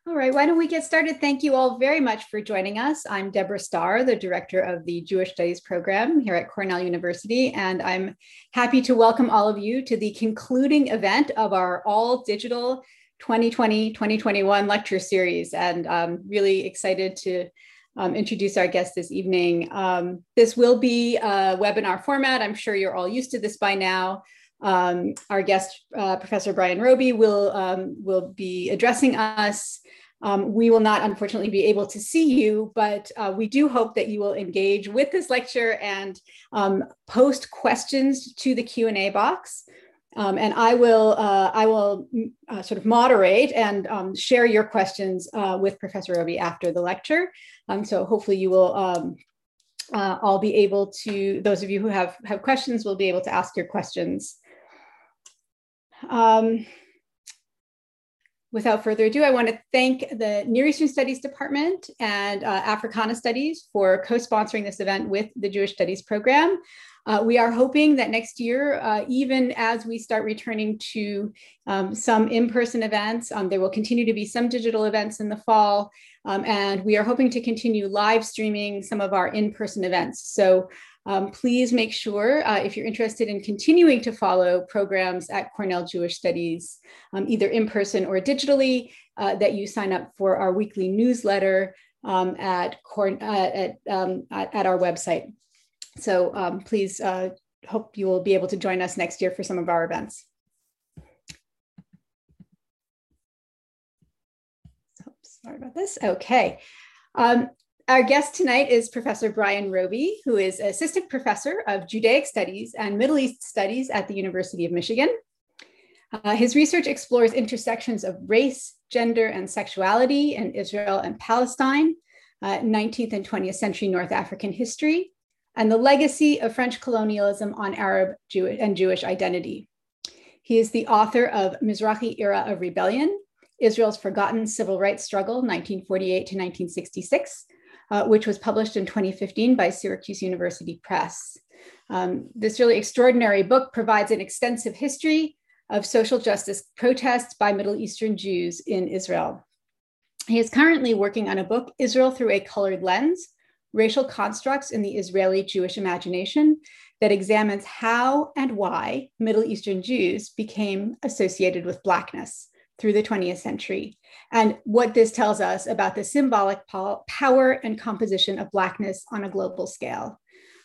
All right, why don't we get started? Thank you all very much for joining us. I'm Deborah Starr, the director of the Jewish Studies program here at Cornell University, and I'm happy to welcome all of you to the concluding event of our all digital 2020-2021 lecture series. And I'm really excited to introduce our guest this evening. This will be a webinar format. I'm sure you're all used to this by now. Our guest, Professor Brian Roby, will be addressing us. We will not, unfortunately, be able to see you, but we do hope that you will engage with this lecture and post questions to the Q&A box. And I will sort of moderate and share your questions with Professor Roby after the lecture. So hopefully you will all be able to, those of you who have questions will be able to ask your questions. Without further ado, I want to thank the Near Eastern Studies Department and Africana Studies for co-sponsoring this event with the Jewish Studies program. We are hoping that next year, even as we start returning to some in-person events, there will continue to be some digital events in the fall, and we are hoping to continue live streaming some of our in-person events. So please make sure, if you're interested in continuing to follow programs at Cornell Jewish Studies, either in person or digitally, that you sign up for our weekly newsletter at our website. So please hope you will be able to join us next year for some of our events. Oops, sorry about this. Okay. Our guest tonight is Professor Brian Roby, who is Assistant Professor of Judaic Studies and Middle East Studies at the University of Michigan. His research explores intersections of race, gender, and sexuality in Israel and Palestine, 19th and 20th century North African history, and the legacy of French colonialism on Arab and Jewish identity. He is the author of Mizrahi Era of Rebellion, Israel's Forgotten Civil Rights Struggle, 1948 to 1966, which was published in 2015 by Syracuse University Press. This really extraordinary book provides an extensive history of social justice protests by Middle Eastern Jews in Israel. He is currently working on a book, Israel Through a Colored Lens, Racial Constructs in the Israeli Jewish Imagination, that examines how and why Middle Eastern Jews became associated with Blackness through the 20th century, and what this tells us about the symbolic power and composition of Blackness on a global scale.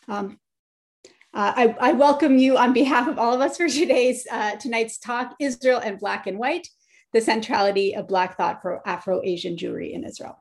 I welcome you on behalf of all of us for tonight's talk, Israel and Black and White, the centrality of Black thought for Afro-Asian Jewry in Israel.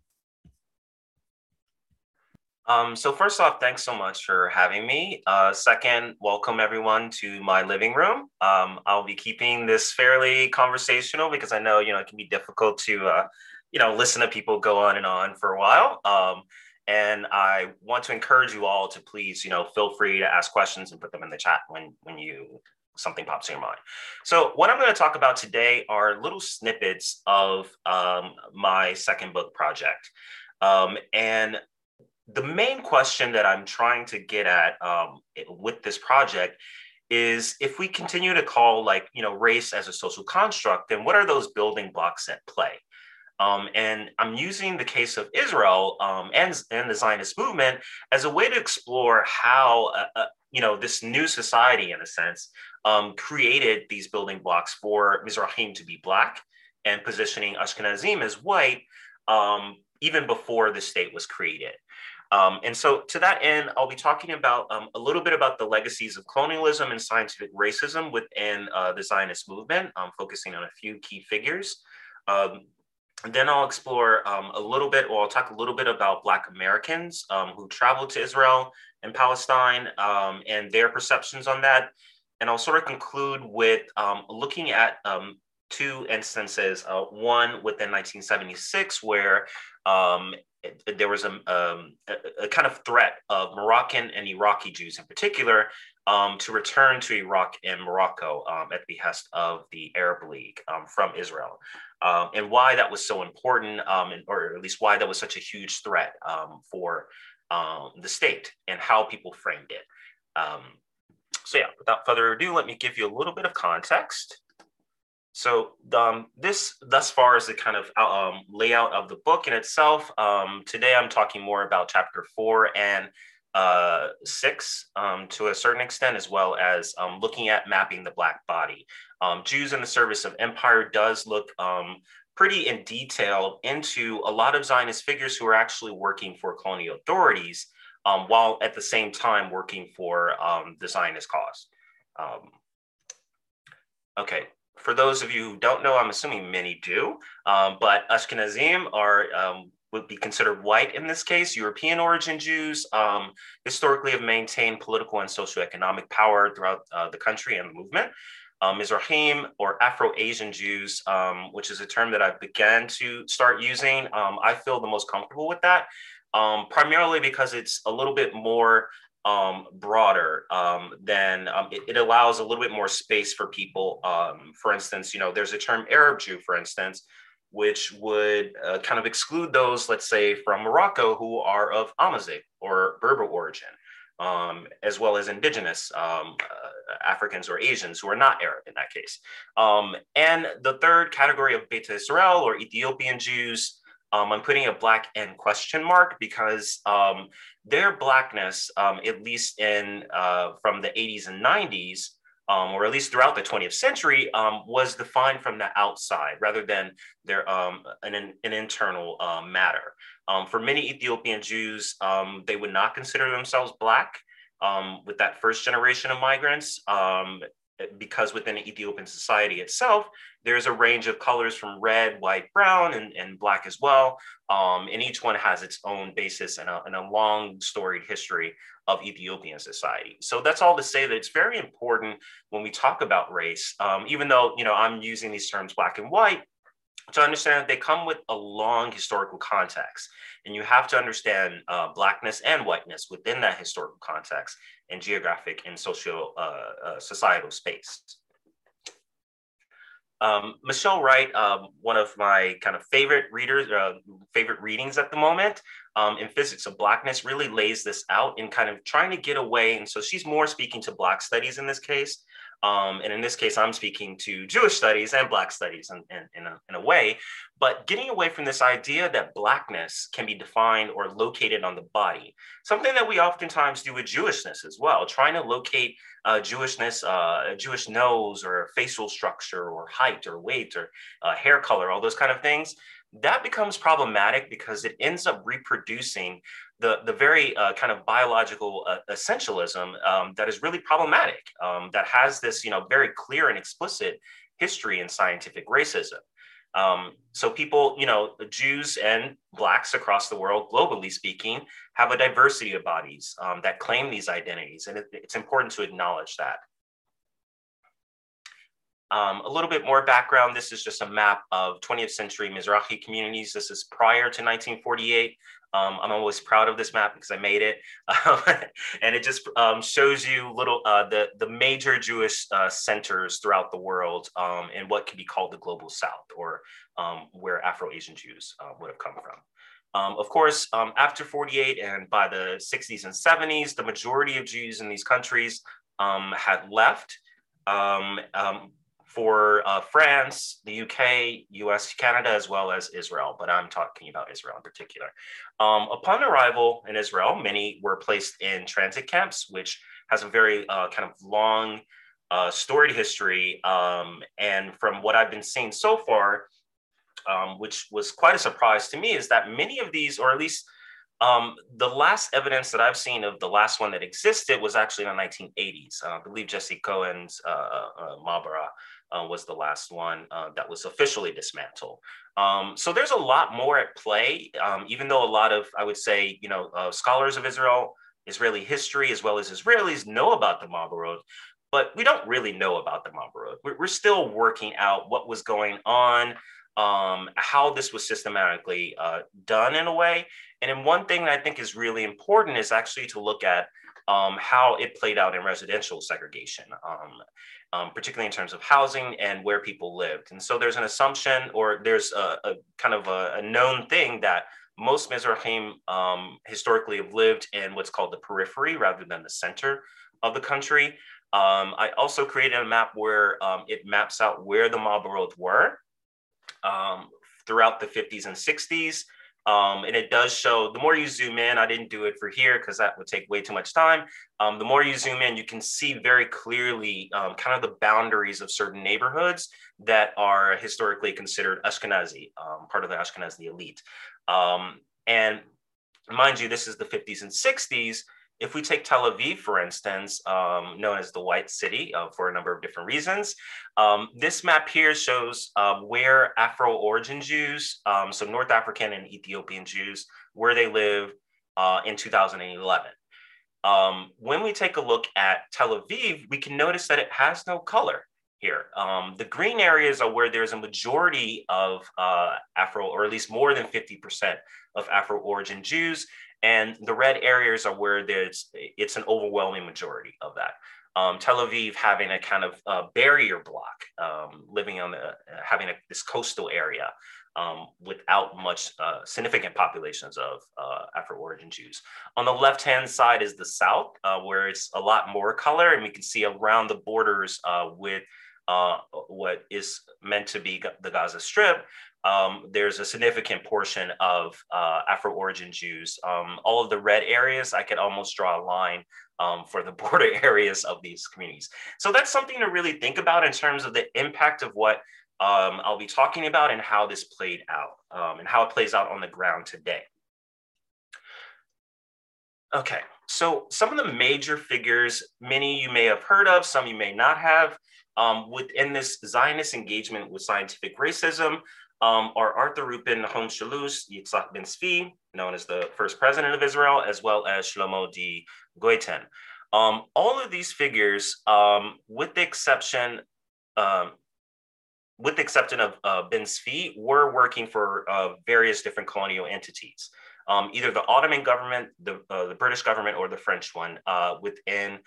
So first off, thanks so much for having me. Second, welcome everyone to my living room. I'll be keeping this fairly conversational because I know, it can be difficult to, listen to people go on and on for a while. And I want to encourage you all to please, feel free to ask questions and put them in the chat when something pops in your mind. So what I'm going to talk about today are little snippets of my second book project. And the main question that I'm trying to get at with this project is, if we continue to call race as a social construct, then what are those building blocks at play? And I'm using the case of Israel and the Zionist movement as a way to explore how this new society, in a sense, created these building blocks for Mizrahim to be Black and positioning Ashkenazim as white even before the state was created. And so to that end, I'll be talking about a little bit about the legacies of colonialism and scientific racism within the Zionist movement, focusing on a few key figures. Then I'll explore I'll talk a little bit about Black Americans who traveled to Israel and Palestine and their perceptions on that. And I'll sort of conclude with looking at two instances, one within 1976, where there was a kind of threat of Moroccan and Iraqi Jews in particular to return to Iraq and Morocco at the behest of the Arab League from Israel, and why that was so important, or at least why that was such a huge threat for the state and how people framed it. So yeah, without further ado, let me give you a little bit of context. So this thus far is the kind of layout of the book in itself. Today I'm talking more about chapter 4 and 6 to a certain extent, as well as looking at mapping the Black body. Jews in the Service of Empire does look pretty in detail into a lot of Zionist figures who are actually working for colonial authorities while at the same time working for the Zionist cause. Okay, for those of you who don't know, I'm assuming many do, but Ashkenazim are would be considered white in this case. European origin Jews historically have maintained political and socioeconomic power throughout the country and the movement. Mizrahim or Afro-Asian Jews, which is a term that I've began to start using. I feel the most comfortable with that, primarily because it's a little bit more broader than it allows a little bit more space for people. For instance, there's a term Arab Jew, for instance, which would kind of exclude those, let's say, from Morocco who are of Amazigh or Berber origin, as well as indigenous Africans or Asians who are not Arab in that case. And the third category of Beta Israel or Ethiopian Jews, I'm putting a black N question mark because their blackness, at least in from the 80s and 90s, or at least throughout the 20th century, was defined from the outside rather than their an internal matter. For many Ethiopian Jews, they would not consider themselves black with that first generation of migrants, because within Ethiopian society itself, there's a range of colors from red, white, brown, and black as well. And each one has its own basis and a long storied history of Ethiopian society. So that's all to say that it's very important when we talk about race, even though, I'm using these terms black and white, to understand that they come with a long historical context. And you have to understand blackness and whiteness within that historical context and geographic and social societal space. Michelle Wright, one of my kind of favorite readers, favorite readings at the moment, in Physics of Blackness, really lays this out in kind of trying to get away. And so she's more speaking to Black studies in this case. And in this case, I'm speaking to Jewish studies and Black studies in a way, but getting away from this idea that Blackness can be defined or located on the body, something that we oftentimes do with Jewishness as well, trying to locate Jewishness, a Jewish nose or facial structure or height or weight or hair color, all those kind of things. That becomes problematic because it ends up reproducing the very kind of biological essentialism that is really problematic, that has this, very clear and explicit history in scientific racism. So people, Jews and Blacks across the world, globally speaking, have a diversity of bodies that claim these identities. And it's important to acknowledge that. A little bit more background. This is just a map of 20th century Mizrahi communities. This is prior to 1948. I'm always proud of this map because I made it. And it just shows you the major Jewish centers throughout the world in what can be called the global South, or where Afro-Asian Jews would have come from. Of course, after 48 and by the 60s and 70s, the majority of Jews in these countries had left. For France, the UK, US, Canada, as well as Israel, but I'm talking about Israel in particular. Upon arrival in Israel, many were placed in transit camps, which has a very kind of long storied history. And from what I've been seeing so far, which was quite a surprise to me, is that many of these, or at least the last evidence that I've seen of the last one that existed was actually in the 1980s. I believe Jesse Cohen's Ma'abara was the last one that was officially dismantled. So there's a lot more at play, even though a lot of, I would say, scholars of Israeli history, as well as Israelis, know about the Ma'abarot, but we don't really know about the Ma'abarot. We're still working out what was going on, how this was systematically done in a way. And then one thing that I think is really important is actually to look at how it played out in residential segregation, particularly in terms of housing and where people lived. And so there's an assumption, or there's a kind of a known thing, that most Mizrahim historically have lived in what's called the periphery rather than the center of the country. I also created a map where it maps out where the mob world were throughout the 50s and 60s. And it does show, the more you zoom in, I didn't do it for here because that would take way too much time. The more you zoom in, you can see very clearly kind of the boundaries of certain neighborhoods that are historically considered Ashkenazi, part of the Ashkenazi elite. And mind you, this is the 50s and 60s. If we take Tel Aviv, for instance, known as the White City for a number of different reasons, this map here shows where Afro-origin Jews, so North African and Ethiopian Jews, where they live in 2011. When we take a look at Tel Aviv, we can notice that it has no color here. The green areas are where there's a majority of Afro, or at least more than 50% of Afro-origin Jews. And the red areas are where it's an overwhelming majority of that. Tel Aviv having a kind of barrier block, living on having this coastal area without much significant populations of Afro-origin Jews. On the left-hand side is the South, where it's a lot more color, and we can see around the borders with what is meant to be the Gaza Strip. There's a significant portion of Afro-origin Jews. All of the red areas, I could almost draw a line for the border areas of these communities. So that's something to really think about in terms of the impact of what I'll be talking about and how this played out and how it plays out on the ground today. Okay, so some of the major figures, many you may have heard of, some you may not have, within this Zionist engagement with scientific racism, are Arthur Rubin Nahum Shalosh, Yitzhak Ben Zvi, known as the first president of Israel, as well as Shlomo D. Goiten. All of these figures, with the exception of Ben Zvi, were working for various different colonial entities, either the Ottoman government, the British government, or the French one within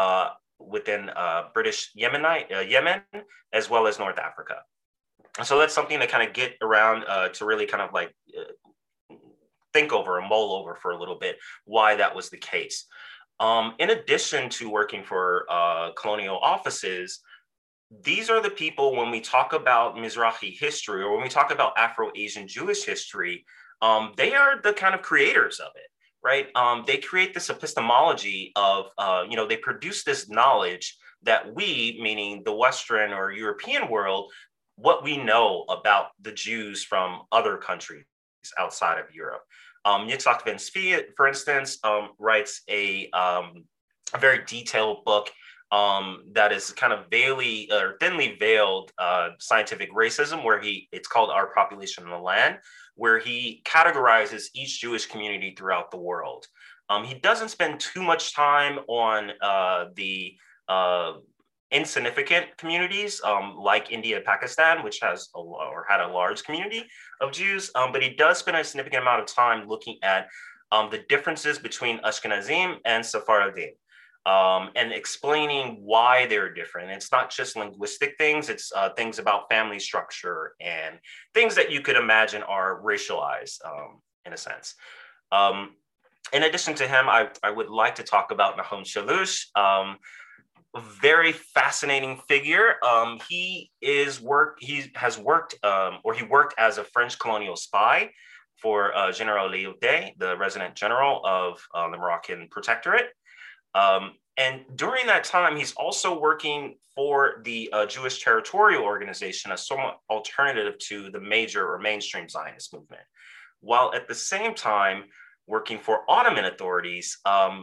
British Yemen, as well as North Africa. So that's something to kind of get around to really kind of like think over and mull over for a little bit why that was the case. In addition to working for colonial offices, these are the people, when we talk about Mizrahi history or when we talk about Afro-Asian Jewish history, they are the kind of creators of it, right? They create this epistemology of, they produce this knowledge that we, meaning the Western or European world, what we know about the Jews from other countries outside of Europe. Yitzhak Ben Zvi, for instance, writes a very detailed book that is kind of thinly veiled scientific racism, where it's called Our Population in the Land, where he categorizes each Jewish community throughout the world. He doesn't spend too much time on the insignificant communities like India and Pakistan, which had a large community of Jews, but he does spend a significant amount of time looking at the differences between Ashkenazim and Sephardim, and explaining why they're different. It's not just linguistic things, it's things about family structure and things that you could imagine are racialized in a sense. In addition to him, I would like to talk about Nahum Shalosh. A very fascinating figure. He worked as a French colonial spy for General Léoté, the resident general of the Moroccan Protectorate. And during that time, he's also working for the Jewish Territorial Organization, a somewhat alternative to the major or mainstream Zionist movement, while at the same time working for Ottoman authorities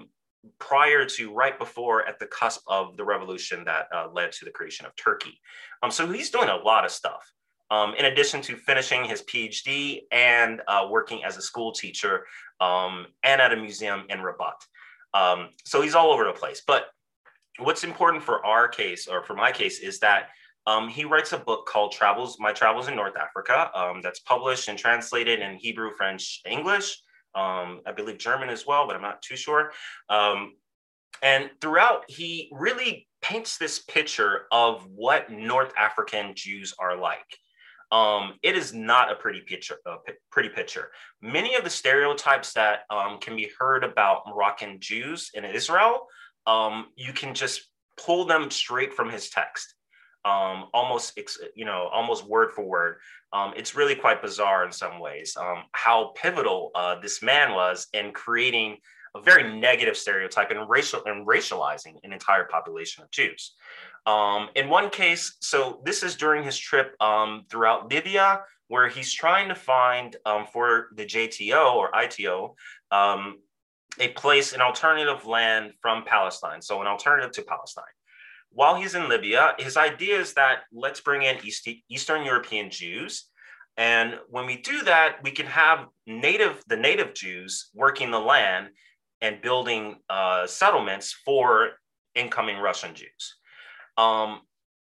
right before, at the cusp of the revolution that led to the creation of Turkey. So he's doing a lot of stuff. In addition to finishing his PhD and working as a school teacher and at a museum in Rabat. So he's all over the place. But what's important for our case, or for my case, is that he writes a book called My Travels in North Africa that's published and translated in Hebrew, French, English, I believe German as well, but I'm not too sure. And throughout, he really paints this picture of what North African Jews are like. It is not a pretty picture. Many of the stereotypes that can be heard about Moroccan Jews in Israel, you can just pull them straight from his text, almost word for word. It's really quite bizarre in some ways how pivotal this man was in creating a very negative stereotype and racializing an entire population of Jews. In one case, so this is during his trip throughout Libya, where he's trying to find for the JTO or ITO a place, an alternative land from Palestine, so an alternative to Palestine. While he's in Libya, his idea is that let's bring in Eastern European Jews. And when we do that, we can have the native Jews working the land and building settlements for incoming Russian Jews. A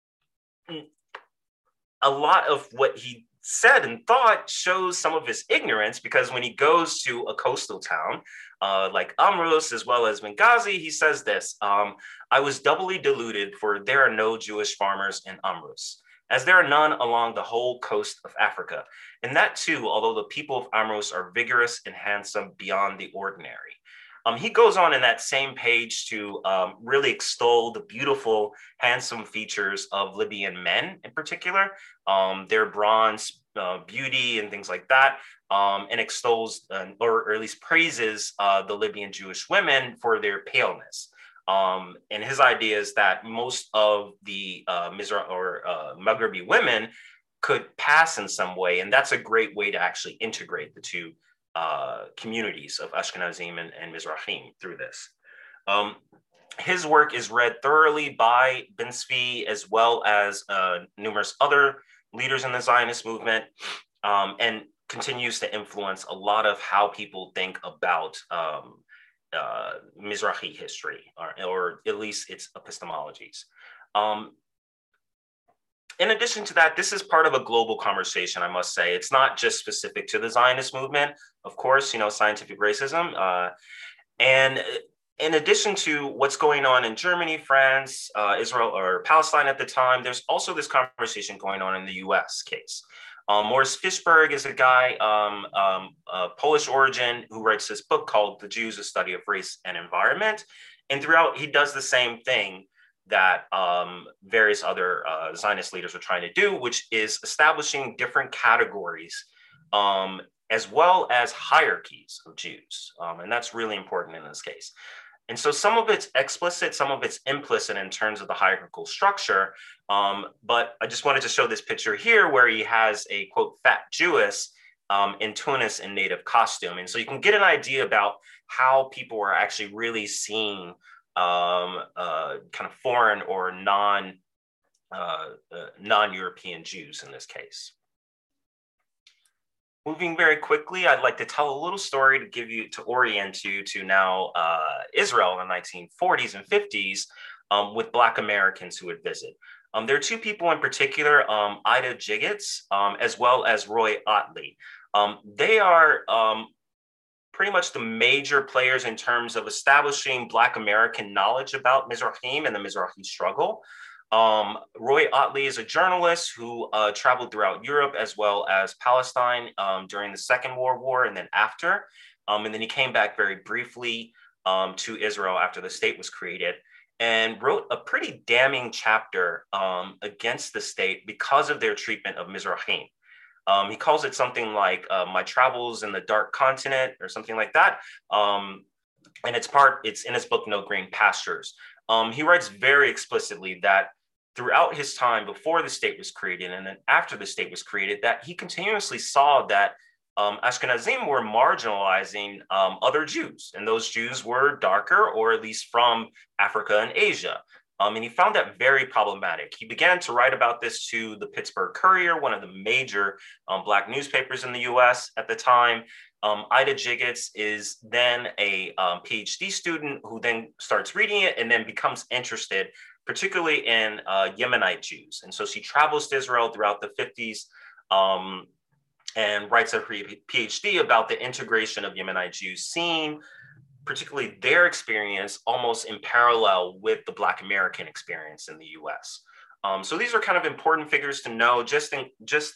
lot of what he said and thought shows some of his ignorance, because when he goes to a coastal town like Amrus as well as Benghazi, he says this: I was doubly deluded, for there are no Jewish farmers in Amrus, as there are none along the whole coast of Africa. And that too, although the people of Amrus are vigorous and handsome beyond the ordinary. He goes on in that same page to really extol the beautiful, handsome features of Libyan men in particular, their bronze beauty and things like that, and extols or at least praises the Libyan Jewish women for their paleness. And his idea is that most of the Maghrebi women could pass in some way, and that's a great way to actually integrate the two communities of Ashkenazim and Mizrahim through this. His work is read thoroughly by Ben Zvi as well as numerous other leaders in the Zionist movement, and continues to influence a lot of how people think about Mizrahi history, or at least its epistemologies. In addition to that, this is part of a global conversation, I must say. It's not just specific to the Zionist movement, of course, scientific racism. And in addition to what's going on in Germany, France, Israel, or Palestine at the time, there's also this conversation going on in the US case. Morris Fishberg is a guy, Polish origin, who writes this book called The Jews, A Study of Race and Environment. And throughout, he does the same thing that various other Zionist leaders are trying to do, which is establishing different categories as well as hierarchies of Jews. And that's really important in this case. And so some of it's explicit, some of it's implicit in terms of the hierarchical structure. But I just wanted to show this picture here where he has a, quote, fat Jewess in Tunis in native costume. And so you can get an idea about how people are actually really seeing kind of foreign or non-European Jews in this case. Moving very quickly, I'd like to tell a little story to orient you to now Israel in the 1940s and 50s with Black Americans who would visit. There are two people in particular, Ida Jiggets, as well as Roy Otley. They are pretty much the major players in terms of establishing Black American knowledge about Mizrahim and the Mizrahi struggle. Roy Otley is a journalist who traveled throughout Europe as well as Palestine during the Second World War and then after. And then he came back very briefly to Israel after the state was created and wrote a pretty damning chapter against the state because of their treatment of Mizrahim. He calls it something like My Travels in the Dark Continent or something like that. And it's in his book, No Green Pastures. He writes very explicitly that throughout his time before the state was created and then after the state was created, that he continuously saw that Ashkenazim were marginalizing other Jews, and those Jews were darker or at least from Africa and Asia. And he found that very problematic. He began to write about this to the Pittsburgh Courier, one of the major Black newspapers in the US at the time. Ida Jiggets is then a PhD student who then starts reading it and then becomes interested, particularly in Yemenite Jews. And so she travels to Israel throughout the 50s and writes a PhD about the integration of Yemenite Jews, seeing particularly their experience almost in parallel with the Black American experience in the US. So these are kind of important figures to know, just to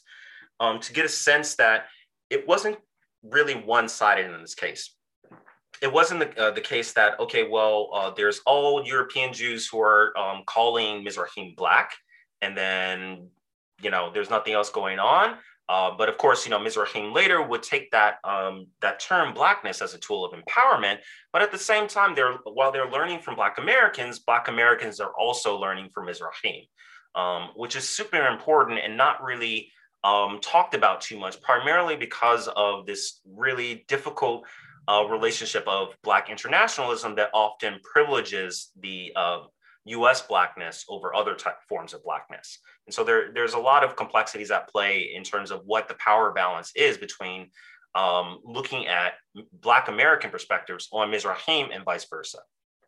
get a sense that it wasn't really one-sided in this case. it wasn't the case that, okay, well, there's all European Jews who are calling Mizrahim Black, and then, there's nothing else going on. But of course, Mizrahim later would take that term Blackness as a tool of empowerment. But at the same time, while they're learning from Black Americans are also learning from Mizrahim, which is super important and not really talked about too much, primarily because of this really difficult relationship of Black internationalism that often privileges the US Blackness over other forms of Blackness. And so there's a lot of complexities at play in terms of what the power balance is between looking at Black American perspectives on Mizrahim and vice versa.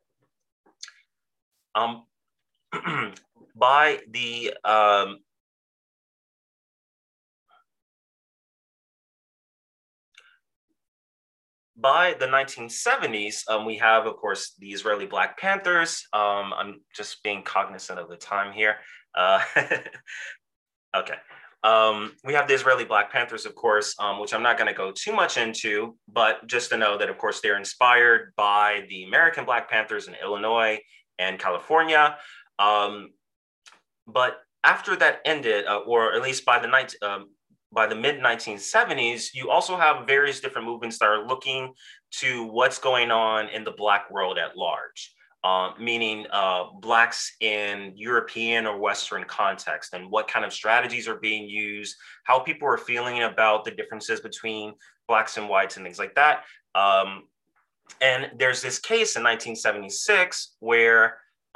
By the By the 1970s, we have, of course, the Israeli Black Panthers. I'm just being cognizant of the time here. Okay. We have the Israeli Black Panthers, of course, which I'm not going to go too much into, but just to know that, of course, they're inspired by the American Black Panthers in Illinois and California. But after that ended, or at least by the mid-1970s, you also have various different movements that are looking to what's going on in the Black world at large, meaning Blacks in European or Western context, and what kind of strategies are being used, how people are feeling about the differences between Blacks and whites and things like that. And there's this case in 1976 where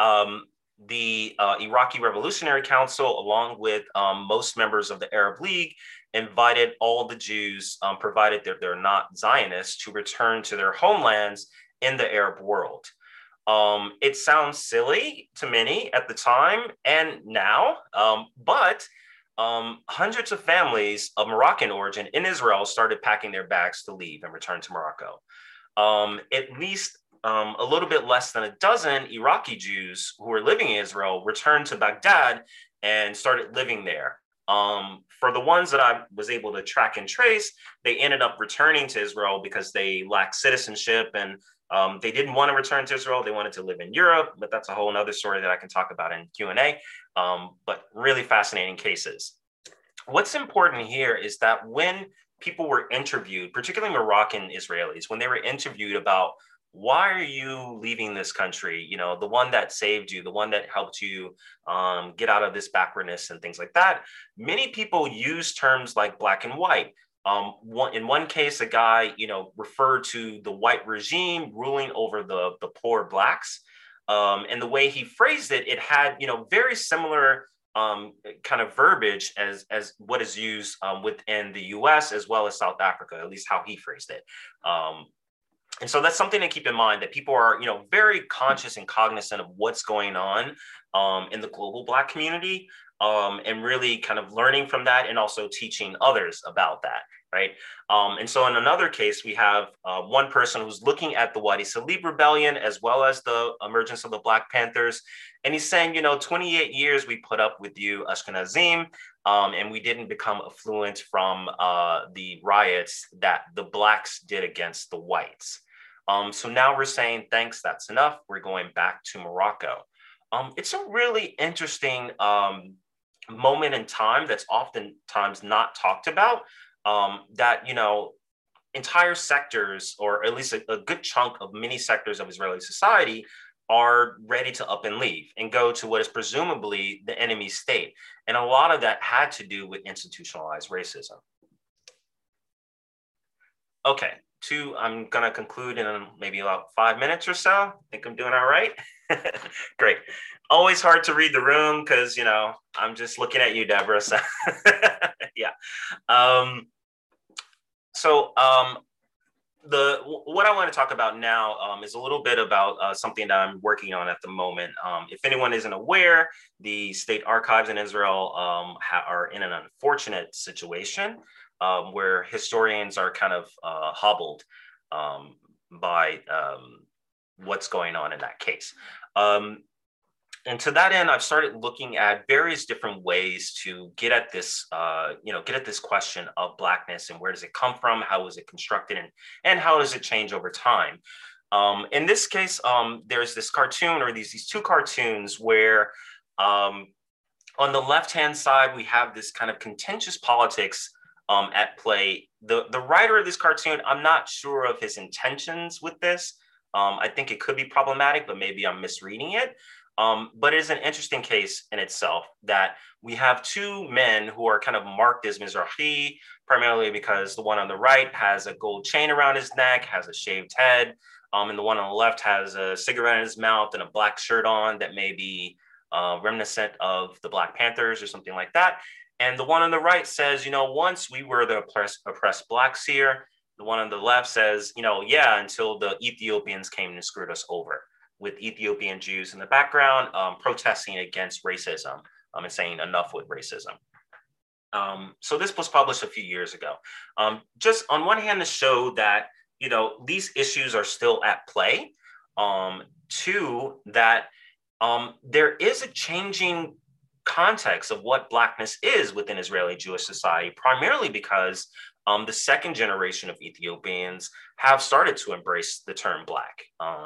the Iraqi Revolutionary Council, along with most members of the Arab League, invited all the Jews, provided that they're not Zionists, to return to their homelands in the Arab world. It sounds silly to many at the time and now, but hundreds of families of Moroccan origin in Israel started packing their bags to leave and return to Morocco. At least a little bit less than a dozen Iraqi Jews who were living in Israel returned to Baghdad and started living there. For the ones that I was able to track and trace, they ended up returning to Israel because they lacked citizenship, and they didn't want to return to Israel. They wanted to live in Europe, but that's a whole other story that I can talk about in Q&A. But really fascinating cases. What's important here is that when people were interviewed, particularly Moroccan Israelis, when they were interviewed about why are you leaving this country? The one that saved you, the one that helped you get out of this backwardness and things like that. Many people use terms like Black and white. In one case, a guy, referred to the white regime ruling over the poor Blacks. And the way he phrased it, it had, very similar kind of verbiage as what is used within the US as well as South Africa, at least how he phrased it. And so that's something to keep in mind, that people are, very conscious and cognizant of what's going on in the global Black community, and really kind of learning from that and also teaching others about that, right? And so in another case, we have one person who's looking at the Wadi Salib rebellion as well as the emergence of the Black Panthers. And he's saying, 28 years we put up with you, Ashkenazim, and we didn't become affluent from the riots that the Blacks did against the whites. So now we're saying, thanks, that's enough. We're going back to Morocco. It's a really interesting moment in time that's oftentimes not talked about, that, entire sectors, or at least a good chunk of many sectors of Israeli society, are ready to up and leave and go to what is presumably the enemy state. And a lot of that had to do with institutionalized racism. Okay. I'm going to conclude in maybe about 5 minutes or so. I think I'm doing all right. Great. Always hard to read the room because, I'm just looking at you, Deborah. So yeah. What I want to talk about now is a little bit about something that I'm working on at the moment. If anyone isn't aware, the state archives in Israel are in an unfortunate situation where historians are kind of hobbled by what's going on in that case. And to that end, I've started looking at various different ways to get at this, get at this question of Blackness and where does it come from, how is it constructed, and how does it change over time. In this case, there's this cartoon or these two cartoons where on the left-hand side, we have this kind of contentious politics at play. The writer of this cartoon, I'm not sure of his intentions with this. I think it could be problematic, but maybe I'm misreading it. But it is an interesting case in itself that we have two men who are kind of marked as Mizrahi, primarily because the one on the right has a gold chain around his neck, has a shaved head, and the one on the left has a cigarette in his mouth and a black shirt on that may be reminiscent of the Black Panthers or something like that. And the one on the right says, once we were the oppressed blacks here. The one on the left says, yeah, until the Ethiopians came and screwed us over, with Ethiopian Jews in the background protesting against racism and saying enough with racism. So this was published a few years ago. Just on one hand to show that, these issues are still at play. Two, that there is a changing context of what Blackness is within Israeli Jewish society, primarily because the second generation of Ethiopians have started to embrace the term Black.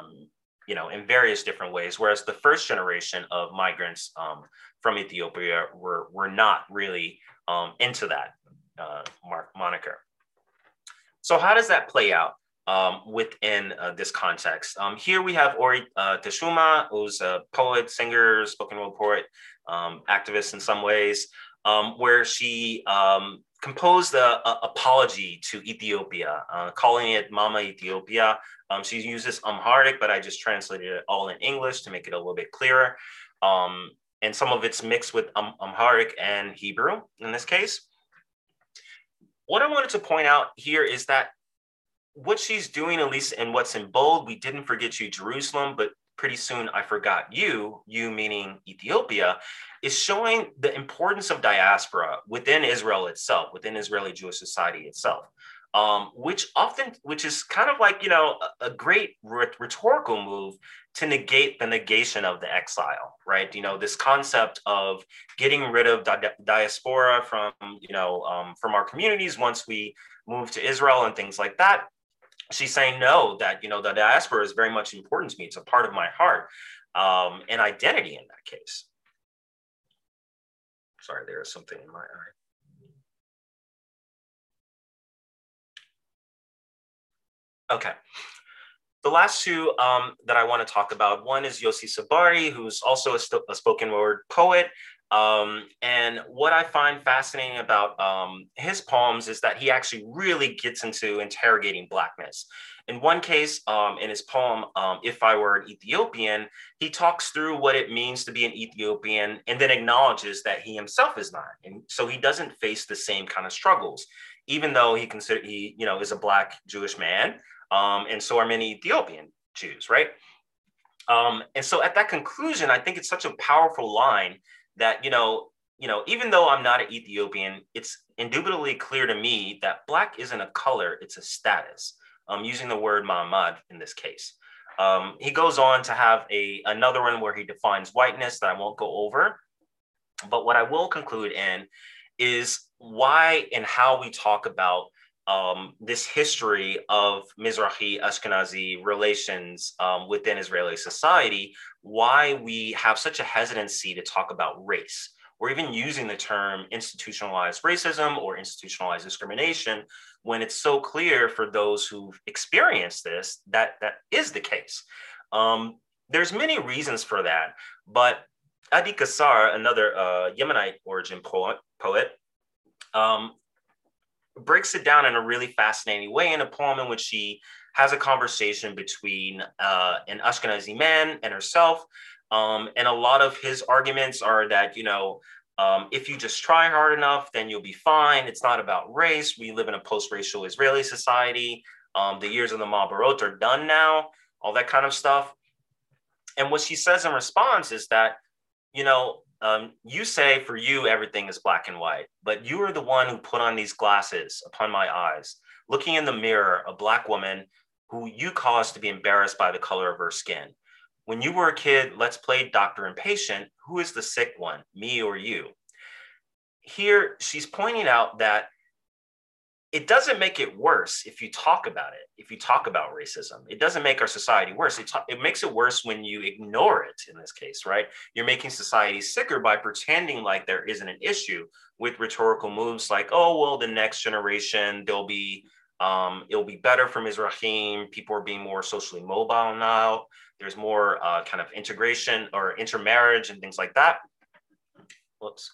In various different ways, whereas the first generation of migrants from Ethiopia were not really into that moniker. So how does that play out within this context? Here we have Ori Teshuma, who's a poet, singer, spoken word poet, activist in some ways, where she composed an apology to Ethiopia, calling it Mama Ethiopia. She uses Amharic, but I just translated it all in English to make it a little bit clearer. And some of it's mixed with Amharic and Hebrew in this case. What I wanted to point out here is that what she's doing, at least in what's in bold, we didn't forget you, Jerusalem, but pretty soon I forgot you meaning Ethiopia, is showing the importance of diaspora within Israel itself, within Israeli Jewish society itself. Which is kind of like, a great rhetorical move to negate the negation of the exile, right? This concept of getting rid of diaspora from our communities once we move to Israel and things like that. She's saying, no, that, the diaspora is very much important to me. It's a part of my heart and identity in that case. Sorry, there is something in my eye. Okay. The last two that I want to talk about, one is Yossi Sabari, who's also a spoken word poet. And what I find fascinating about his poems is that he actually really gets into interrogating Blackness. In one case, in his poem, If I Were an Ethiopian, he talks through what it means to be an Ethiopian and then acknowledges that he himself is not. And so he doesn't face the same kind of struggles, even though he is a Black Jewish man. And so are many Ethiopian Jews, right? And so at that conclusion, I think it's such a powerful line that, even though I'm not an Ethiopian, it's indubitably clear to me that Black isn't a color, it's a status. Using the word Ma'amad in this case. He goes on to have another one where he defines whiteness that I won't go over. But what I will conclude in is why and how we talk about this history of Mizrahi Ashkenazi relations within Israeli society, why we have such a hesitancy to talk about race, or even using the term institutionalized racism or institutionalized discrimination, when it's so clear for those who've experienced this that is the case. There's many reasons for that, but Adi Kassar, another Yemenite origin poet, breaks it down in a really fascinating way in a poem in which she has a conversation between an Ashkenazi man and herself. And a lot of his arguments are that, if you just try hard enough, then you'll be fine. It's not about race. We live in a post-racial Israeli society. The years of the Ma'abarot are done now, all that kind of stuff. And what she says in response is that, you say for you, everything is black and white, but you are the one who put on these glasses upon my eyes, looking in the mirror, a Black woman who you caused to be embarrassed by the color of her skin. when you were a kid, let's play doctor and patient. Who is the sick one, me or you? Here, she's pointing out that it doesn't make it worse if you talk about it, if you talk about racism. It doesn't make our society worse. It makes it worse when you ignore it in this case, right? You're making society sicker by pretending like there isn't an issue with rhetorical moves like, oh, well, the next generation, it'll be better for Mizrahim. People are being more socially mobile now. There's more kind of integration or intermarriage and things like that. Whoops.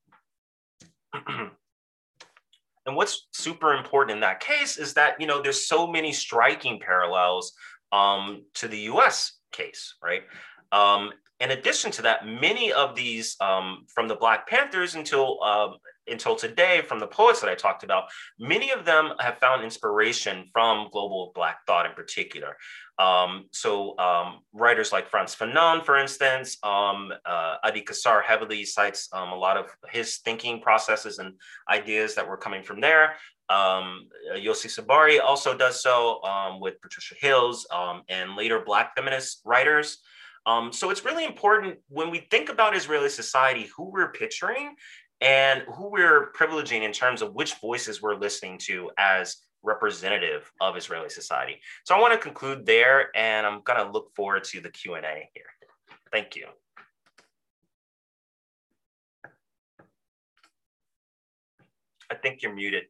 And what's super important in that case is that, you know, there's so many striking parallels to the US case, right? In addition to that, many of these from the Black Panthers until today, from the poets that I talked about, many of them have found inspiration from global Black thought in particular. Writers like Frantz Fanon, for instance, Adi Kassar heavily cites a lot of his thinking processes and ideas that were coming from there. Yossi Sabari also does so with Patricia Hills and later Black feminist writers. So it's really important when we think about Israeli society, who we're picturing and who we're privileging in terms of which voices we're listening to as representative of Israeli society. So I want to conclude there, and I'm going to look forward to the Q&A here. Thank you. I think you're muted.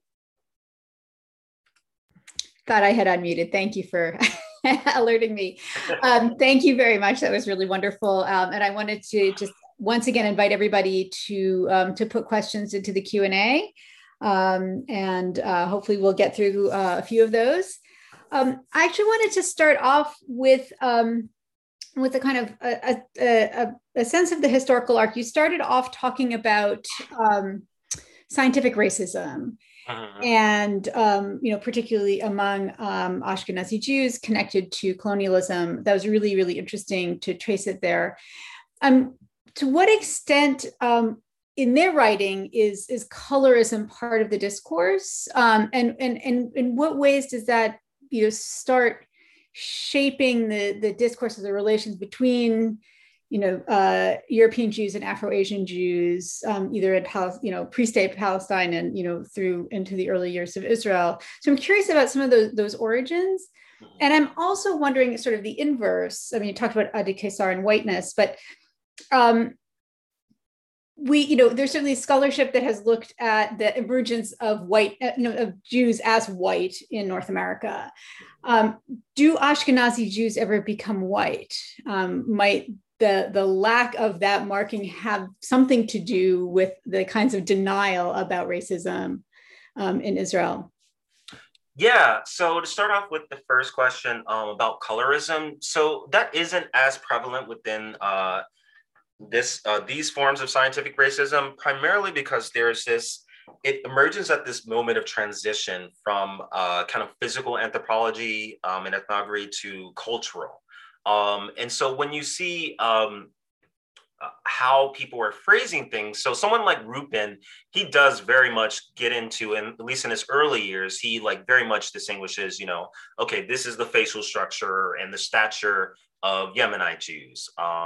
Thought I had unmuted. Thank you for alerting me. Thank you very much. That was really wonderful. And I wanted to just once again invite everybody to put questions into the Q&A. And hopefully we'll get through a few of those. I actually wanted to start off with a kind of a sense of the historical arc. You started off talking about scientific racism. And, particularly among Ashkenazi Jews connected to colonialism. That was really, really interesting to trace it there. To what extent in their writing is colorism part of the discourse? And in what ways does that, start shaping the discourse of the relations between European Jews and Afro-Asian Jews, either in pre-state Palestine and through into the early years of Israel. So I'm curious about some of those origins, and I'm also wondering sort of the inverse. I mean, you talked about Adi Kassar and whiteness, but there's certainly scholarship that has looked at the emergence of of Jews as white in North America. Do Ashkenazi Jews ever become white? Might the lack of that marking have something to do with the kinds of denial about racism in Israel? Yeah, so to start off with the first question about colorism, so that isn't as prevalent within these forms of scientific racism, primarily because it emerges at this moment of transition from kind of physical anthropology and ethnography to cultural. And so when you see how people are phrasing things, so someone like Rupin, he does very much get into, and at least in his early years, he very much distinguishes, okay, this is the facial structure and the stature of Yemenite Jews.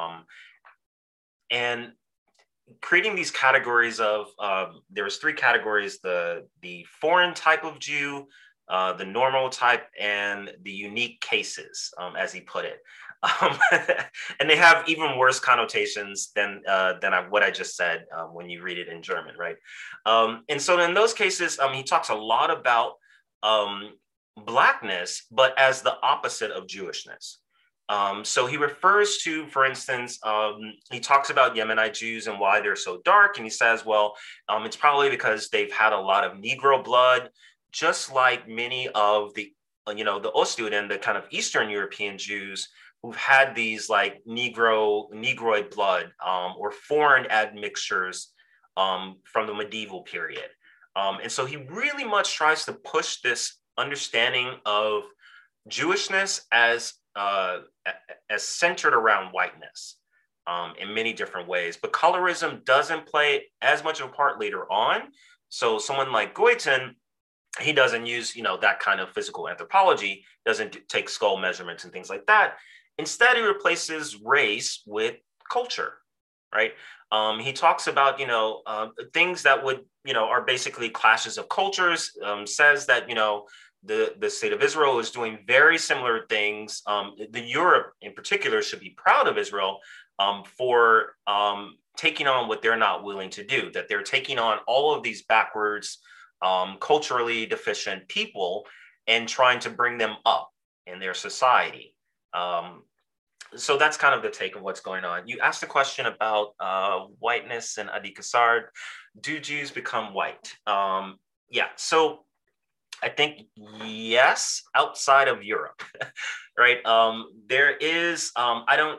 And creating these categories of, there was 3 categories: the foreign type of Jew, the normal type, and the unique cases, as he put it. And they have even worse connotations than what I just said when you read it in German, right? And so in those cases, he talks a lot about Blackness, but as the opposite of Jewishness. So he refers to, for instance, he talks about Yemenite Jews and why they're so dark. And he says, well, it's probably because they've had a lot of Negro blood, just like many of the Ostjuden and the kind of Eastern European Jews who've had these like Negroid blood or foreign admixtures from the medieval period. And so he really much tries to push this understanding of Jewishness as centered around whiteness in many different ways. But colorism doesn't play as much of a part later on. So someone like Goiten, he doesn't use, that kind of physical anthropology, doesn't take skull measurements and things like that. instead, he replaces race with culture, right? He talks about, things that would, are basically clashes of cultures, says that, the state of Israel is doing very similar things. The Europe in particular should be proud of Israel for taking on what they're not willing to do, that they're taking on all of these backwards, culturally deficient people and trying to bring them up in their society. So that's kind of the take of what's going on. You asked a question about whiteness and Adi Kassar. Do Jews become white? Yeah, so I think yes, outside of Europe, right? There is, I don't,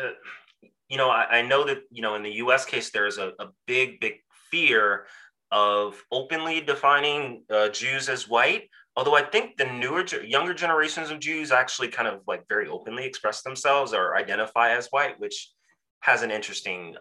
I know that, in the US case, there's a big fear of openly defining Jews as white. Although I think the younger generations of Jews actually kind of like very openly express themselves or identify as white, which has an interesting,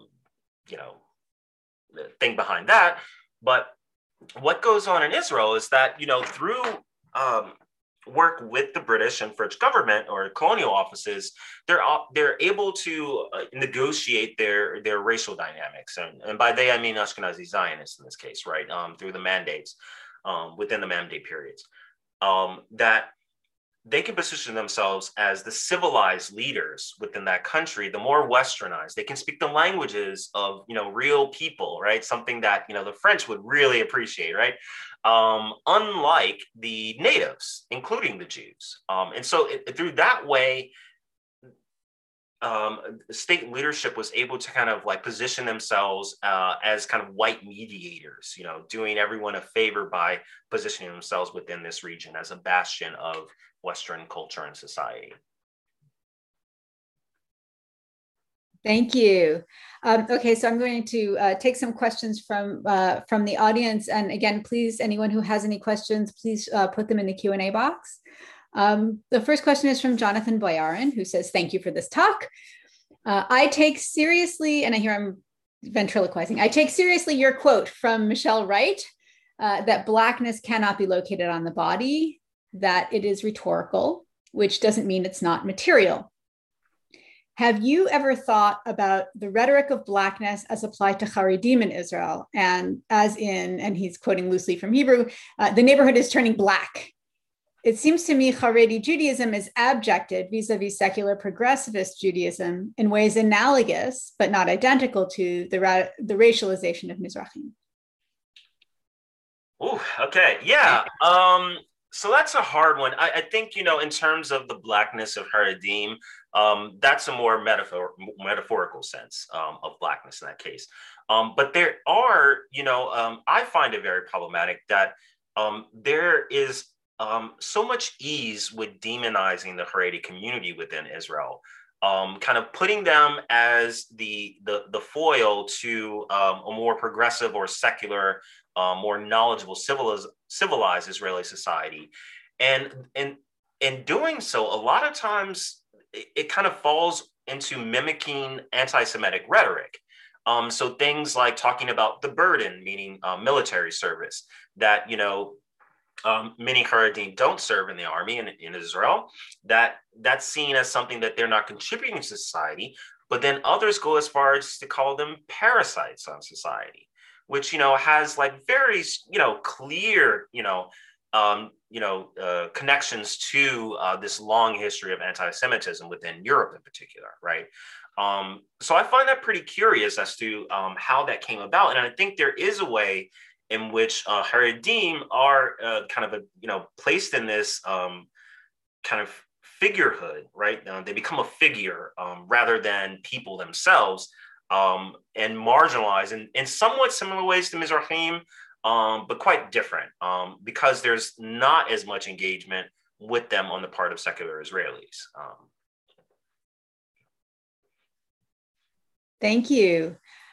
thing behind that. But what goes on in Israel is that, through work with the British and French government or colonial offices, they're able to negotiate their racial dynamics, and by they I mean Ashkenazi Zionists in this case, right? Through the mandates, within the mandate periods, that they can position themselves as the civilized leaders within that country, the more westernized. They can speak the languages of, real people, right? Something that, the French would really appreciate, right? Unlike the natives, including the Jews. And so through that way, state leadership was able to kind of like position themselves as kind of white mediators, doing everyone a favor by positioning themselves within this region as a bastion of Western culture and society. Thank you. Okay, so I'm going to take some questions from the audience. And again, please, anyone who has any questions, please put them in the Q&A box. The first question is from Jonathan Boyarin, who says, thank you for this talk. I take seriously, and I hear I'm ventriloquizing, I take seriously your quote from Michelle Wright, that Blackness cannot be located on the body, that it is rhetorical, which doesn't mean it's not material. Have you ever thought about the rhetoric of Blackness as applied to Haredim in Israel? And as in, and he's quoting loosely from Hebrew, the neighborhood is turning black. It seems to me Haredi Judaism is abjected vis-a-vis secular progressivist Judaism in ways analogous, but not identical to the racialization of Mizrahim. Oh, okay. Yeah. So that's a hard one. I think, in terms of the Blackness of Haredim, that's a more metaphorical sense of Blackness in that case. But there are, I find it very problematic that there is so much ease with demonizing the Haredi community within Israel, kind of putting them as the foil to a more progressive or secular, more knowledgeable, civilized Israeli society. And in doing so, a lot of times it kind of falls into mimicking anti-Semitic rhetoric. So things like talking about the burden, meaning military service, that, many Haredim don't serve in the army in Israel, that's seen as something that they're not contributing to society, but then others go as far as to call them parasites on society, which, has like very, clear, connections to this long history of anti-Semitism within Europe in particular, right? So I find that pretty curious as to how that came about. And I think there is a way in which Haredim are kind of, placed in this kind of figurehood, right? They become a figure rather than people themselves, and marginalized in somewhat similar ways to Mizrahim, but quite different because there's not as much engagement with them on the part of secular Israelis. Thank you.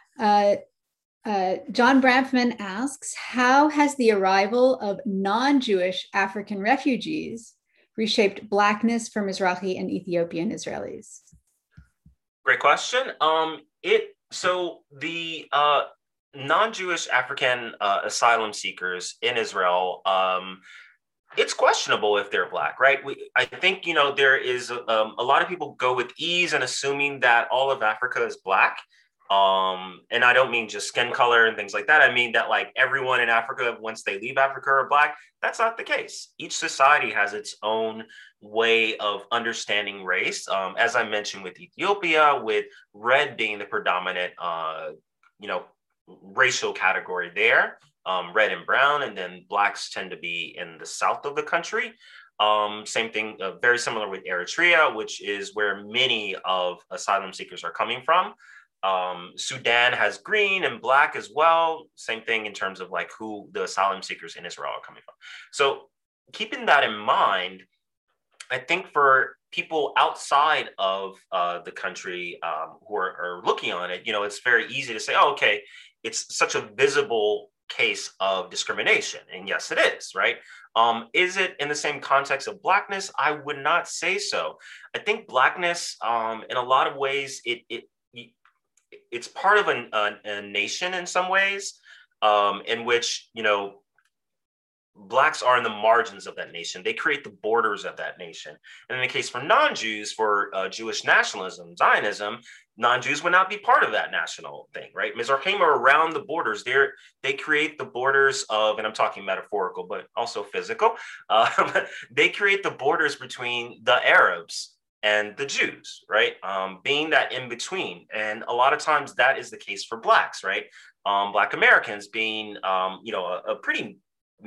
John Bramfman asks, how has the arrival of non-Jewish African refugees reshaped Blackness for Mizrahi and Ethiopian Israelis? Great question. So the non-Jewish African asylum seekers in Israel It's questionable if they're Black, right? I think, there is a lot of people go with ease and assuming that all of Africa is Black. And I don't mean just skin color and things like that. I mean that like everyone in Africa, once they leave Africa, are Black. That's not the case. Each society has its own way of understanding race. As I mentioned with Ethiopia, with red being the predominant, you know, racial category there, red and brown, and then Blacks tend to be in the south of the country. Same thing, very similar with Eritrea, which is where many of asylum seekers are coming from. Sudan has green and Black as well. Same thing in terms of like who the asylum seekers in Israel are coming from. So keeping that in mind, I think for people outside of the country who are looking on it, it's very easy to say, oh, okay, it's such a visible case of discrimination. And yes, it is, right? Is it in the same context of Blackness? I would not say so. I think Blackness, in a lot of ways, it's part of a nation in some ways, in which, Blacks are in the margins of that nation. They create the borders of that nation. And in the case for non-Jews, for Jewish nationalism, Zionism, non-Jews would not be part of that national thing, right? Mizrahim are around the borders. They create the borders of, and I'm talking metaphorical, but also physical. They create the borders between the Arabs and the Jews, right? Being that in between. And a lot of times that is the case for Blacks, right? Black Americans being, a pretty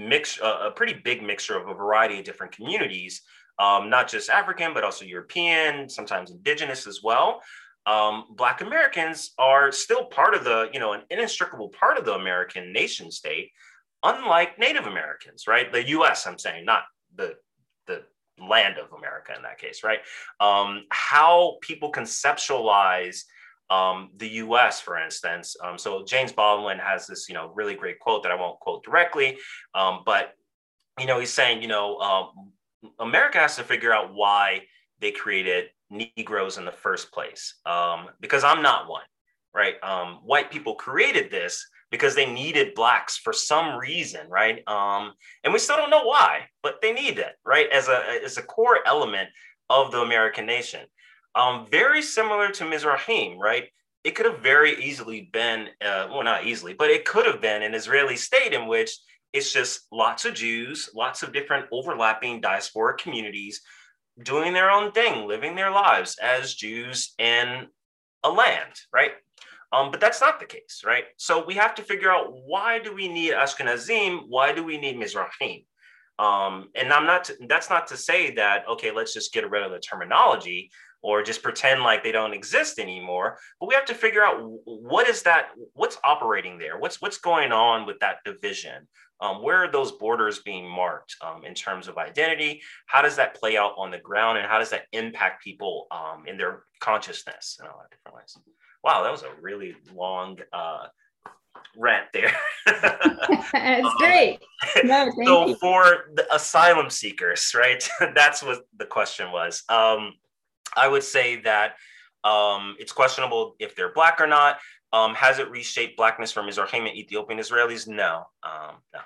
big mixture of a variety of different communities, not just African, but also European, sometimes indigenous as well. Black Americans are still part of the, an inextricable part of the American nation state, unlike Native Americans, right? The US, I'm saying, not the land of America in that case, right? How people conceptualize the US, for instance. So James Baldwin has this, really great quote that I won't quote directly, but, he's saying, America has to figure out why they created Negroes in the first place, because I'm not one, right? White people created this because they needed Blacks for some reason, right? And we still don't know why, but they need it, right? As a core element of the American nation. Very similar to Mizrahim, right? It could have very easily been, well, not easily, but it could have been an Israeli state in which it's just lots of Jews, lots of different overlapping diasporic communities doing their own thing, living their lives as Jews in a land, right? But that's not the case, right? So we have to figure out, why do we need Ashkenazim? Why do we need Mizrahim? And that's not to say that, okay, let's just get rid of the terminology or just pretend like they don't exist anymore. But we have to figure out what's operating there? What's going on with that division? Where are those borders being marked in terms of identity? How does that play out on the ground? And how does that impact people in their consciousness in a lot of different ways? Wow, that was a really long rant there. That's great. No, so for the asylum seekers, right? That's what the question was. I would say that it's questionable if they're Black or not. Has it reshaped Blackness for Mizrahim and Ethiopian Israelis? No. No.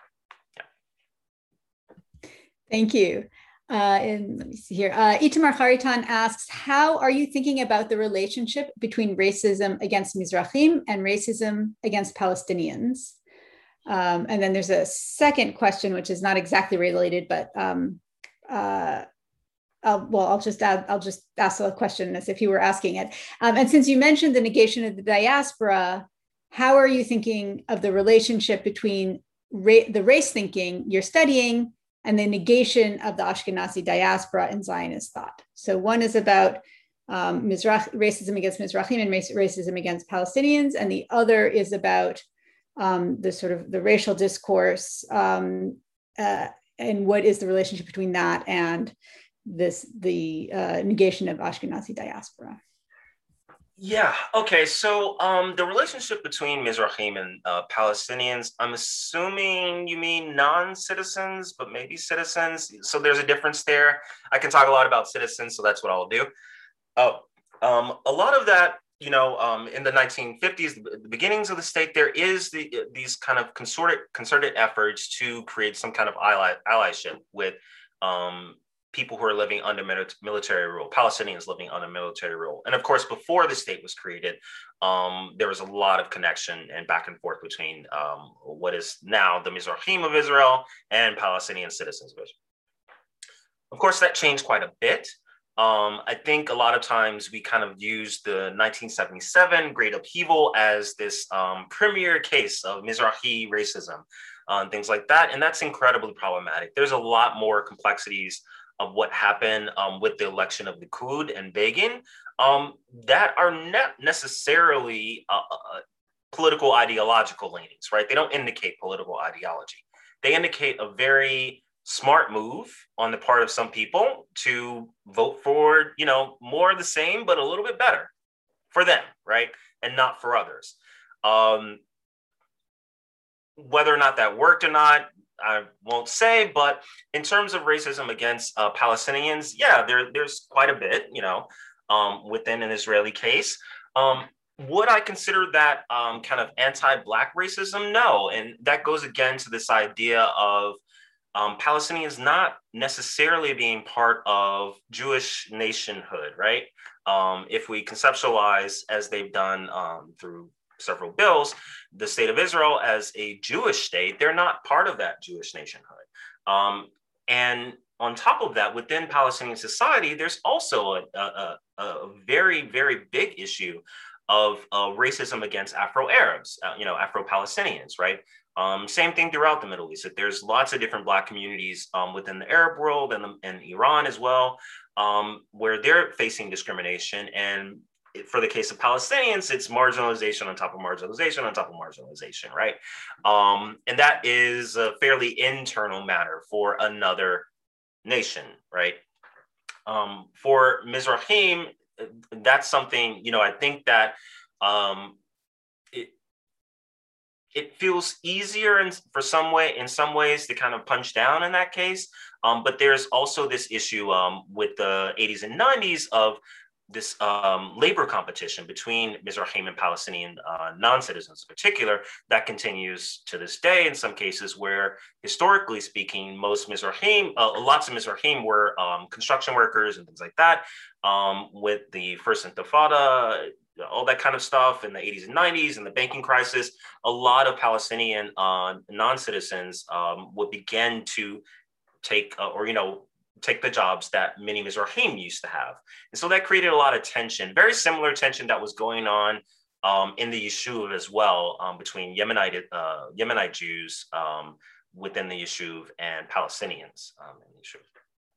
Yeah. Thank you. And let me see here. Itamar Haritan asks, how are you thinking about the relationship between racism against Mizrahim and racism against Palestinians? And then there's a second question, which is not exactly related, but I'll just ask a question as if you were asking it. And since you mentioned the negation of the diaspora, how are you thinking of the relationship between the race thinking you're studying and the negation of the Ashkenazi diaspora in Zionist thought? So one is about racism against Mizrahim and racism against Palestinians, and the other is about the sort of the racial discourse and what is the relationship between that and the negation of Ashkenazi diaspora. Yeah. Okay. So the relationship between Mizrahim and Palestinians, I'm assuming you mean non-citizens, but maybe citizens. So there's a difference there. I can talk a lot about citizens, so that's what I'll do. A lot of that in the 1950s, the beginnings of the state, there is these kind of concerted efforts to create some kind of allyship with people who are living under military rule, Palestinians living under military rule. And of course, before the state was created, there was a lot of connection and back and forth between what is now the Mizrahim of Israel and Palestinian citizens of Israel. Of course, that changed quite a bit. I think a lot of times we kind of use the 1977 Great Upheaval as this premier case of Mizrahi racism and things like that. And that's incredibly problematic. There's a lot more complexities of what happened with the election of Likud and Begin that are not necessarily political ideological leanings, right? They don't indicate political ideology. They indicate a very smart move on the part of some people to vote for, more of the same, but a little bit better for them, right? And not for others. Whether or not that worked or not, I won't say, but in terms of racism against Palestinians, yeah, there's quite a bit, within an Israeli case. Would I consider that kind of anti-Black racism? No. And that goes again to this idea of Palestinians not necessarily being part of Jewish nationhood, right? If we conceptualize, as they've done through several bills, the state of Israel as a Jewish state, they're not part of that Jewish nationhood. And on top of that, within Palestinian society, there's also a very, very big issue of racism against Afro-Arabs, Afro-Palestinians, right? Same thing throughout the Middle East. There's lots of different Black communities within the Arab world and Iran as well, where they're facing discrimination. And for the case of Palestinians, it's marginalization on top of marginalization on top of marginalization, right? And that is a fairly internal matter for another nation, right? For Mizrahim, that's something, I think that it feels easier in some ways to kind of punch down in that case. But there's also this issue with the 80s and 90s of this labor competition between Mizrahim and Palestinian non-citizens in particular that continues to this day in some cases where, historically speaking, lots of Mizrahim were construction workers and things like that. With the First Intifada, all that kind of stuff in the 80s and 90s and the banking crisis, a lot of Palestinian non-citizens would begin to take the jobs that many Mizrahim used to have. And so that created a lot of tension, very similar tension that was going on in the Yishuv as well, between Yemenite Jews within the Yishuv and Palestinians in the Yishuv.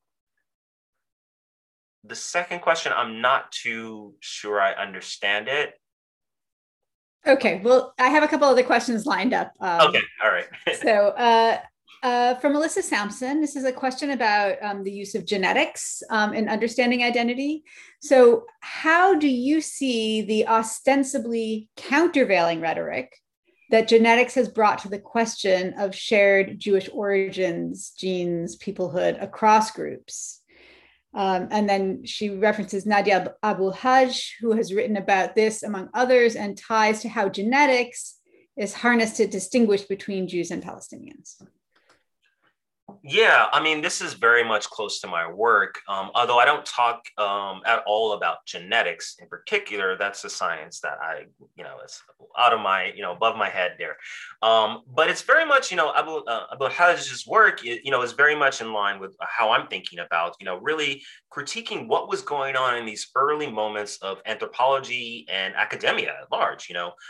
The second question, I'm not too sure I understand it. Okay, well, I have a couple other questions lined up. Okay, all right. So from Melissa Sampson, this is a question about the use of genetics in understanding identity. So how do you see the ostensibly countervailing rhetoric that genetics has brought to the question of shared Jewish origins, genes, peoplehood across groups? And then she references Nadia Abu-Hajj, who has written about this, among others, and ties to how genetics is harnessed to distinguish between Jews and Palestinians. Yeah, I mean, this is very much close to my work. Although I don't talk at all about genetics in particular, that's a science that it's out of my, above my head there. But it's very much, Abu Hajj's work, is very much in line with how I'm thinking about, really critiquing what was going on in these early moments of anthropology and academia at large,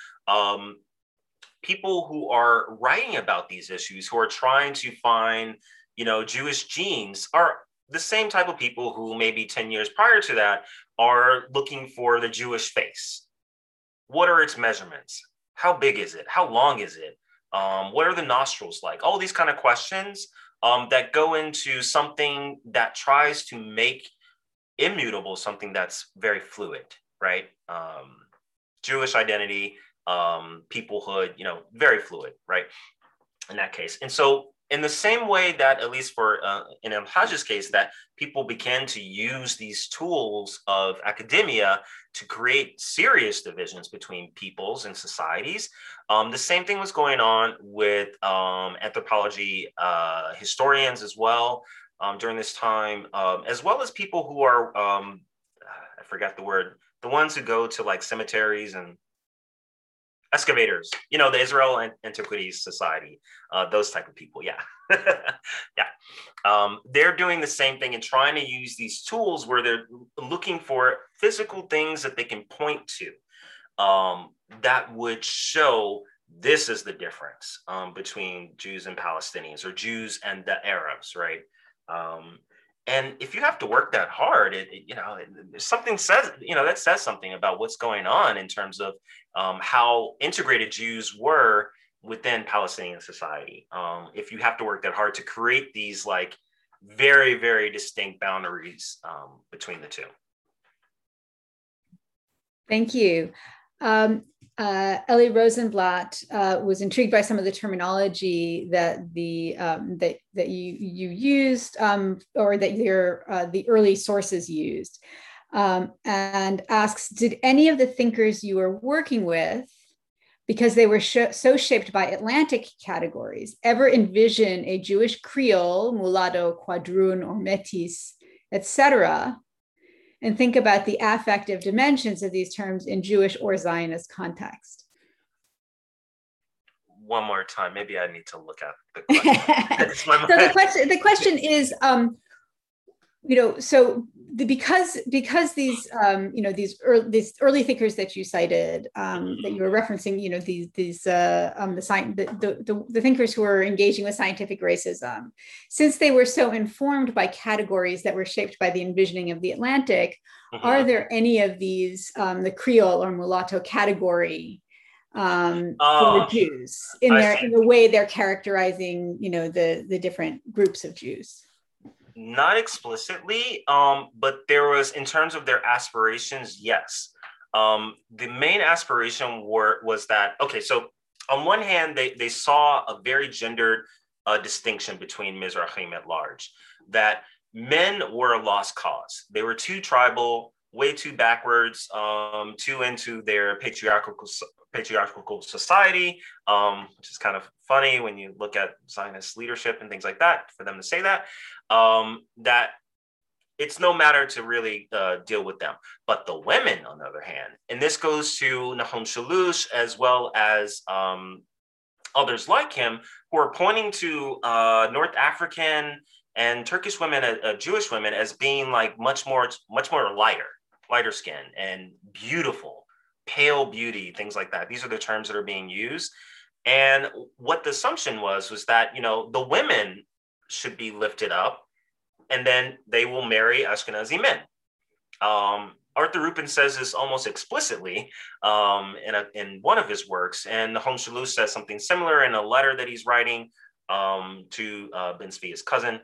people who are writing about these issues, who are trying to find, Jewish genes, are the same type of people who maybe 10 years prior to that are looking for the Jewish face. What are its measurements? How big is it? How long is it? What are the nostrils like? All these kind of questions that go into something that tries to make immutable something that's very fluid, right? Jewish identity, peoplehood, very fluid, right? In that case. And so in the same way that, at least for in El-Hajj's case, that people began to use these tools of academia to create serious divisions between peoples and societies, the same thing was going on with anthropology historians as well during this time, as well as people who are, I forgot the word, the ones who go to like cemeteries and excavators, the Israel Antiquities Society, those type of people. Yeah. Yeah. They're doing the same thing and trying to use these tools where they're looking for physical things that they can point to that would show this is the difference between Jews and Palestinians, or Jews and the Arabs, right? And if you have to work that hard, something says, that says something about what's going on in terms of how integrated Jews were within Palestinian society. If you have to work that hard to create these like very, very distinct boundaries between the two. Thank you. Ellie Rosenblatt was intrigued by some of the terminology that that you used, or that the early sources used, and asks, did any of the thinkers you were working with, because they were so shaped by Atlantic categories, ever envision a Jewish Creole, mulatto, quadroon, or métis, etc., and think about the affective dimensions of these terms in Jewish or Zionist context? One more time, maybe I need to look at the question. So the question is, because these these early thinkers that you cited, that you were referencing, the thinkers who were engaging with scientific racism, since they were so informed by categories that were shaped by the envisioning of the Atlantic, are there any of these the Creole or mulatto category for Jews in the way they're characterizing the different groups of Jews? Not explicitly, but there was, in terms of their aspirations, yes. The main aspiration was that, okay, so on one hand, they saw a very gendered distinction between Mizrahim at large, that men were a lost cause. They were too tribal, way too backwards, too into their patriarchal society, which is kind of funny when you look at Zionist leadership and things like that, for them to say that, that it's no matter to really deal with them. But the women, on the other hand, and this goes to Nahum Shalosh as well as others like him, who are pointing to North African and Turkish women, Jewish women, as being like much more lighter skin and beautiful, pale beauty, things like that. These are the terms that are being used. And what the assumption was that, the women should be lifted up and then they will marry Ashkenazi men. Arthur Rupin says this almost explicitly in one of his works, and Nahum Shalosh says something similar in a letter that he's writing to Ben Zvi's cousin.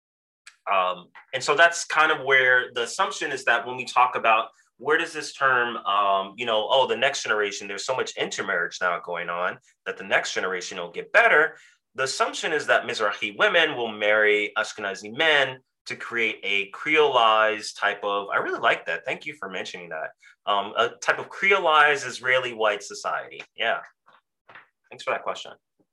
And so that's kind of where the assumption is, that when we talk about where does this term, the next generation, there's so much intermarriage now going on that the next generation will get better. The assumption is that Mizrahi women will marry Ashkenazi men to create a creolized type of, I really like that. Thank you for mentioning that. A type of creolized Israeli white society. Yeah. Thanks for that question.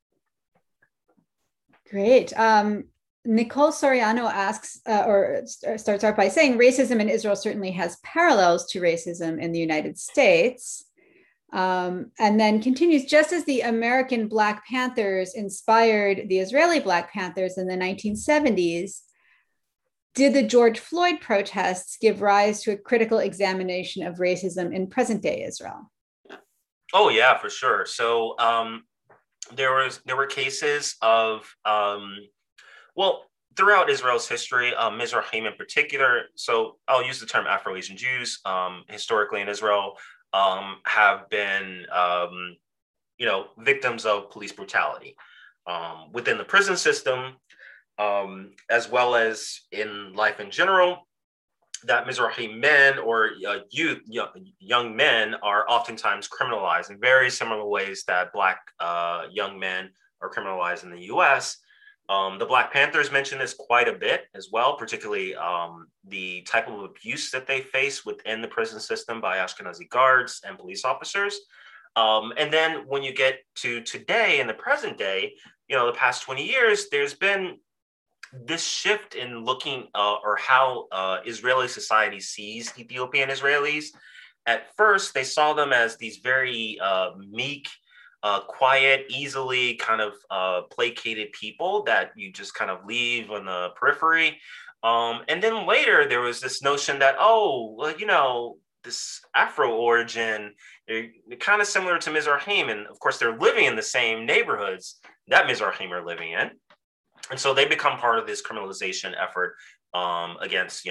Great. Nicole Soriano asks, or starts out by saying, racism in Israel certainly has parallels to racism in the United States. And then continues, just as the American Black Panthers inspired the Israeli Black Panthers in the 1970s, did the George Floyd protests give rise to a critical examination of racism in present-day Israel? Oh, yeah, for sure. So there were cases of, throughout Israel's history, Mizrahim in particular, so I'll use the term Afro-Asian Jews, historically in Israel, have been, victims of police brutality within the prison system, as well as in life in general. That Mizrahi men or young men are oftentimes criminalized in very similar ways that Black young men are criminalized in the U.S. The Black Panthers mentioned this quite a bit as well, particularly the type of abuse that they face within the prison system by Ashkenazi guards and police officers. And then when you get to today, in the present day, the past 20 years, there's been this shift in looking or how Israeli society sees Ethiopian Israelis. At first, they saw them as these very meek, quiet, easily kind of placated people that you just kind of leave on the periphery. And then later, there was this notion that, oh, well, this Afro origin, they're kind of similar to Mizrahim. And of course, they're living in the same neighborhoods that Mizrahim are living in. And so they become part of this criminalization effort against,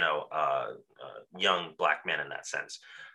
young Black men in that sense.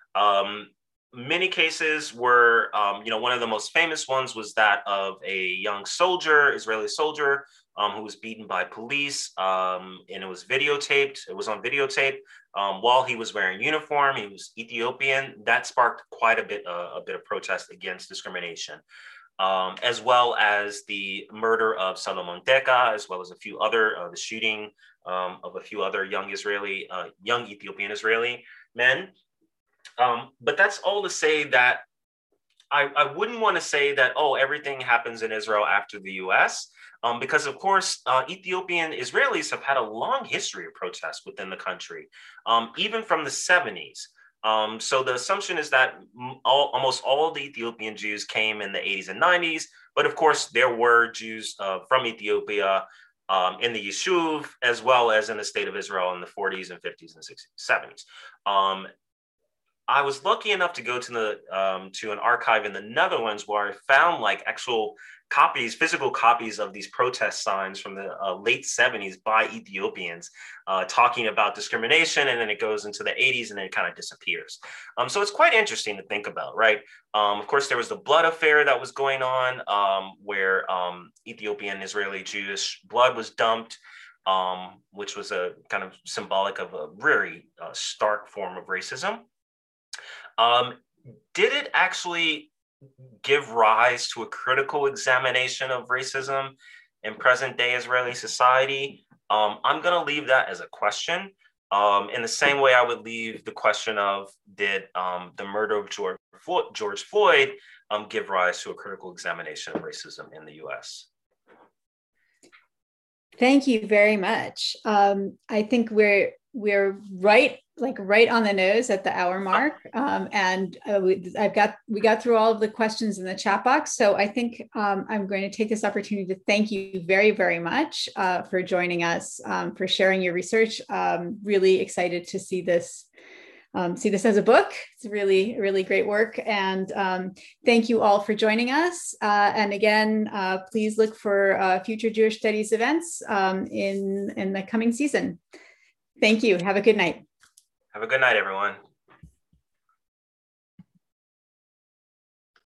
Many cases were, one of the most famous ones was that of a young soldier, Israeli soldier, who was beaten by police, and it was videotaped. It was on videotape while he was wearing uniform. He was Ethiopian. That sparked quite a bit of protest against discrimination, as well as the murder of Solomon Teka, as well as a few other, the shooting of a few other young Ethiopian Israeli men. But that's all to say that I wouldn't want to say that, oh, everything happens in Israel after the US, because of course, Ethiopian Israelis have had a long history of protests within the country, even from the 70s. So the assumption is that almost all of the Ethiopian Jews came in the 80s and 90s, but of course there were Jews from Ethiopia in the Yishuv, as well as in the state of Israel in the 40s and 50s and 60s, 70s. I was lucky enough to go to an archive in the Netherlands where I found actual copies, physical copies of these protest signs from the late 70s by Ethiopians talking about discrimination, and then it goes into the 80s and then it kind of disappears. So it's quite interesting to think about, right? Of course, there was the blood affair that was going on where Ethiopian Israeli Jewish blood was dumped, which was a kind of symbolic of a very stark form of racism. Did it actually give rise to a critical examination of racism in present day Israeli society? I'm going to leave that as a question. In the same way I would leave the question of, did the murder of George Floyd give rise to a critical examination of racism in the US? Thank you very much. I think we're right on the nose at the hour mark, and we got through all of the questions in the chat box. So I think I'm going to take this opportunity to thank you very, very much for joining us, for sharing your research. Really excited to see this as a book. It's really, really great work. And thank you all for joining us. And again, please look for future Jewish Studies events in the coming season. Thank you. Have a good night. Have a good night, everyone.